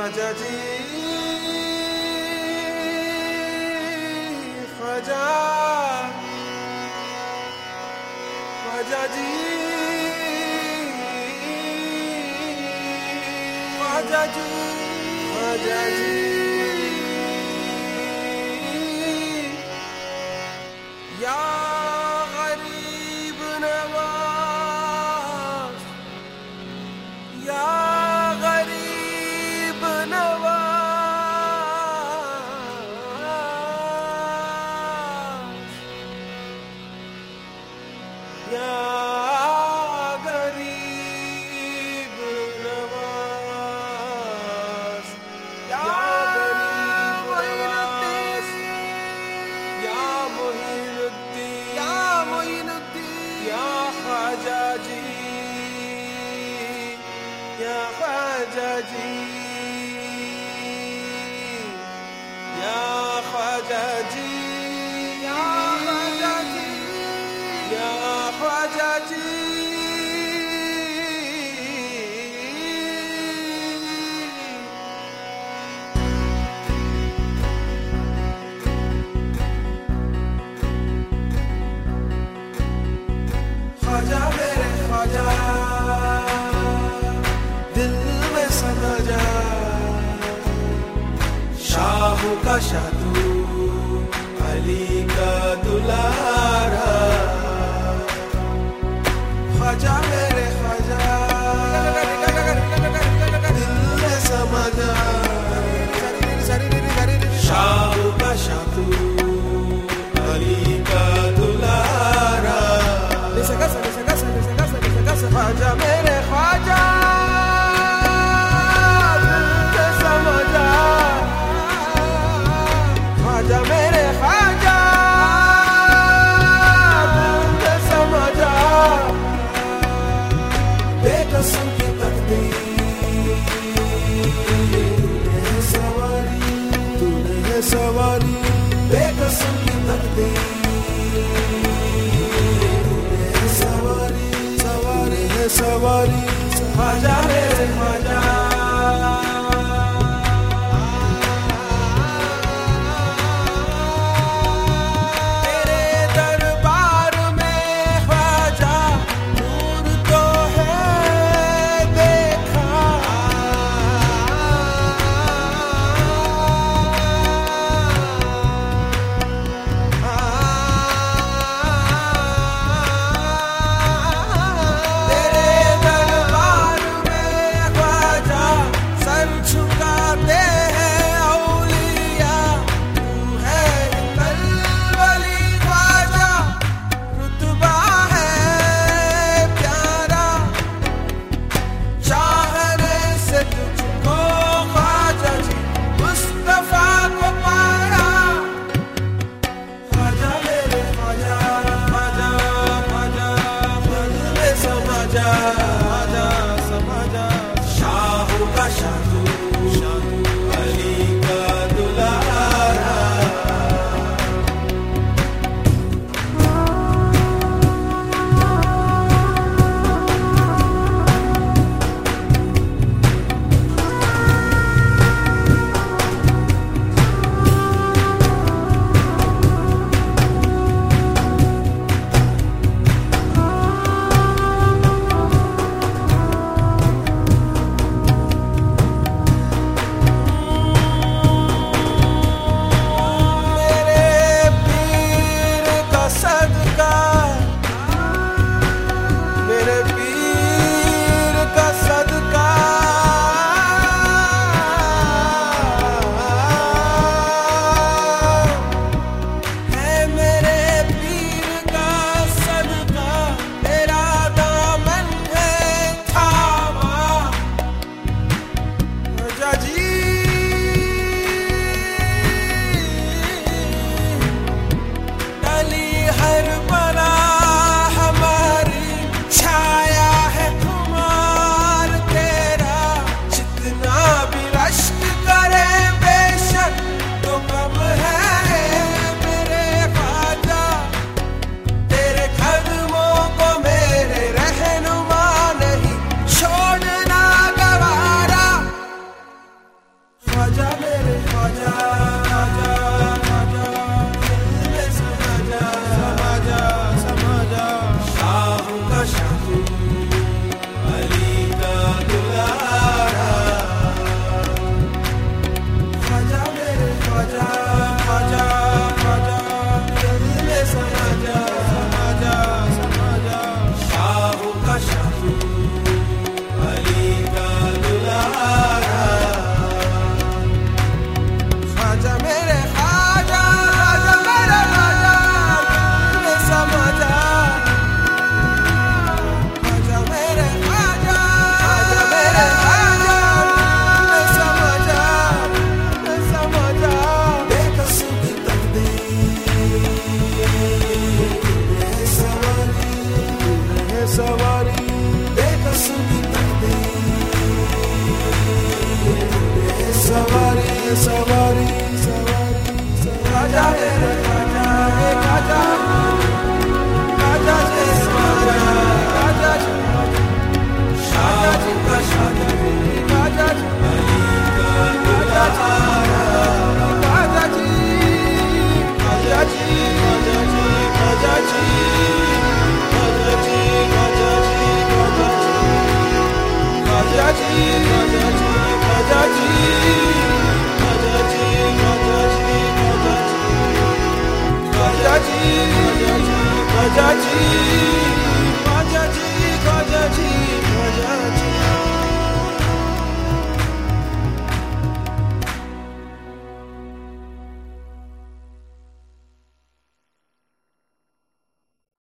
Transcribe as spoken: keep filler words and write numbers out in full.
ख्वाजा जी ख्वाजा ख्वाजा जी ख्वाजा जी ख्वाजा जी या गरीब नवाज या गरीब नवाज या गरीब नवाज या मोइनुद्दीन या मोइनुद्दीन या मोइनुद्दीन या ख्वाजा जी या ख्वाजा जी या ख्वाजा जी या ख्वाजा जी या ख्वाजा जी ख्वाजा मेरे ख्वाजा दिल में समा जा शाह का शाह तू अली का दुलारा ख्वाजा मेरे ख्वाजा दिल में समा जा शाह का शाह तू अली का दुलारा ख्वाजा मेरे ख्वाजा ख्वाजा मेरे ख्वाजा समझा बेकसूर की तकदीर तूने है सवारी तूने है सवारी बेकसूर की तकदीर तूने है सवारी सवारी है सवारी ख्वाजा मेरे ख्वाजा ख्वाजा जी ख्वाजा जी